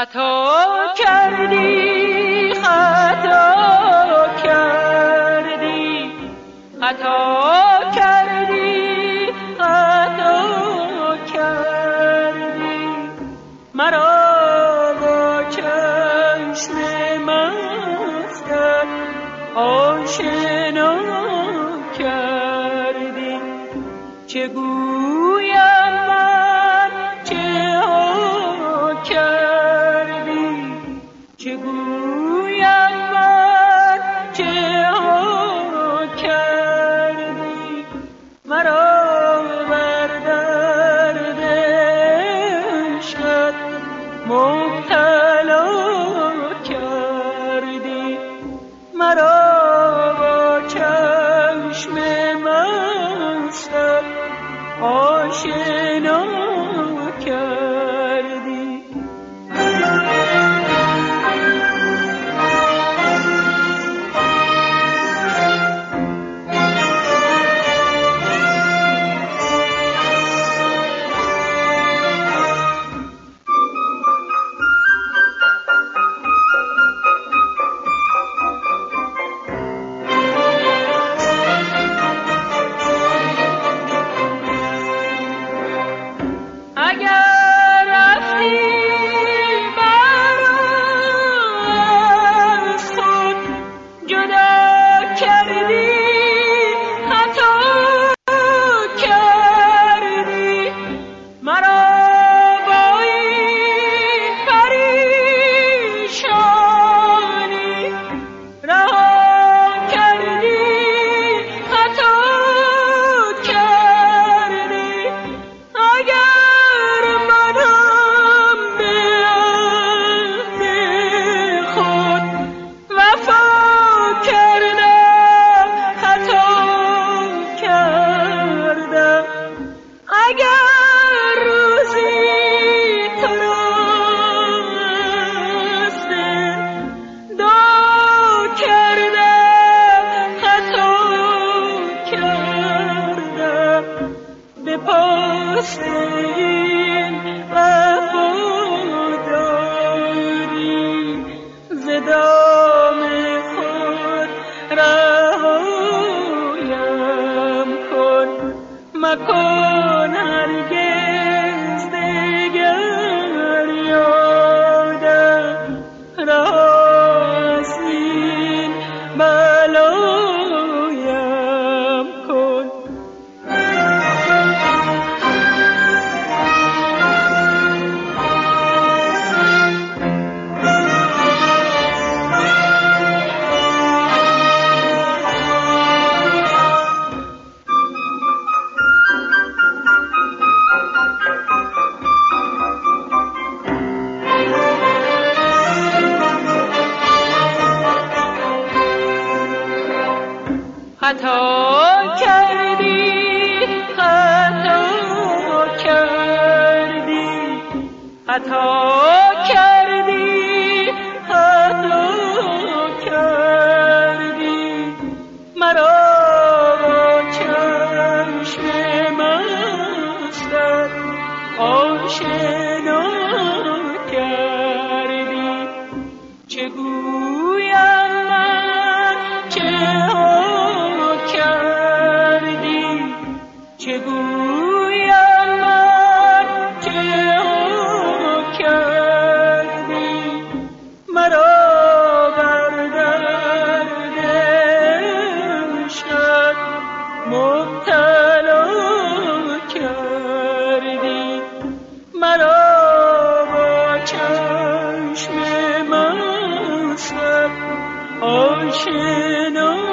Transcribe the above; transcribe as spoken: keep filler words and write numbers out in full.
خطا کردی خطا کردی خطا کردی خطا کردی مرا با چشم مستت آشنا کردی. چه گویم من چه ها کردی، چه گویم من چه ها کردی مرا بر درد عشقت مبتلا کردی. مرا با چشم مستت آشنا کردی. مکن هرگز دگر یادم راز این بلایم کن. خطا کردی خطا کردی خطا کردی خطا کردی مرا با چشم مستت آشنا کردی. چه گویم من چه چه گویم من چه ها کردی مرا بر درد عشقت مبتلا کردی. مرا با چشم مستت آشنا